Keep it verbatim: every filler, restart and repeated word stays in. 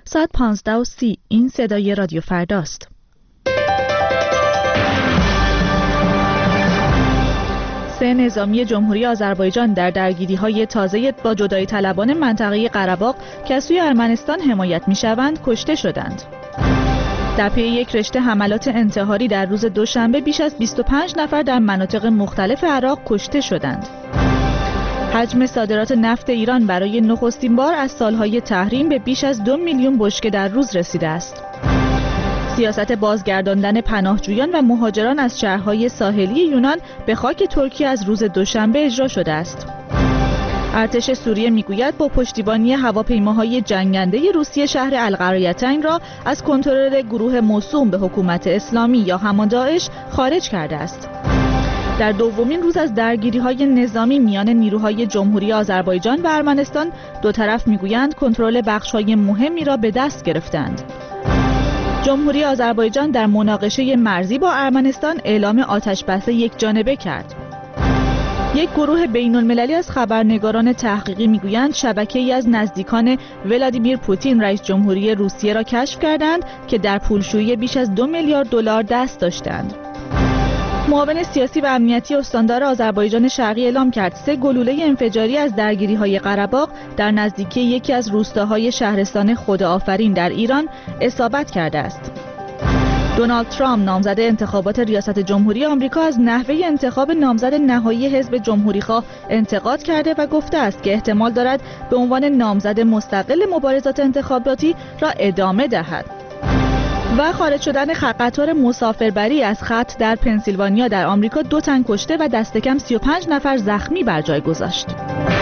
ساعت پانزده و سی. این صدای رادیو فرداست. سه نظامی جمهوری آذربایجان در درگیری‌های تازه با جدایی طلبان منطقه قره‌باغ که از سوی ارمنستان حمایت می‌شوند کشته شدند. در پی یک رشته حملات انتحاری در روز دوشنبه بیش از بیست و پنج نفر در مناطق مختلف عراق کشته شدند. حجم صادرات نفت ایران برای نخستین بار از سالهای تحریم به بیش از دو میلیون بشکه در روز رسیده است. سیاست بازگرداندن پناهجویان و مهاجران از شهرهای ساحلی یونان به خاک ترکیه از روز دوشنبه اجرا شده است. ارتش سوریه میگوید با پشتیبانی هواپیماهای جنگنده روسیه شهر القریتین را از کنترل گروه موسوم به حکومت اسلامی یا همان داعش خارج کرده است. در دومین روز از درگیری‌های نظامی میان نیروهای جمهوری آذربایجان و ارمنستان، دو طرف میگویند کنترل بخش‌های مهمی را به دست گرفتند. جمهوری آذربایجان در مناقشه مرزی با ارمنستان اعلام آتش‌بس یک جانبه کرد. یک گروه بین‌المللی از خبرنگاران تحقیقی میگویند شبکه‌ای از نزدیکان ولادیمیر پوتین رئیس جمهوری روسیه را کشف کردند که در پولشویی بیش از دو میلیارد دلار دست داشتند. معاون سیاسی و امنیتی استاندار آذربایجان شرقی اعلام کرد سه گلوله انفجاری از درگیری‌های قره‌باغ در نزدیکی یکی از روستاهای شهرستان خداآفرین در ایران اصابت کرده است. دونالد ترامپ نامزد انتخابات ریاست جمهوری آمریکا از نحوه انتخاب نامزد نهایی حزب جمهوریخواه انتقاد کرده و گفته است که احتمال دارد به عنوان نامزد مستقل مبارزات انتخاباتی را ادامه دهد. و خارج شدن قطار مسافربری از خط در پنسیلوانیا در آمریکا دو تن کشته و دست کم سی و پنج نفر زخمی بر جای گذاشت.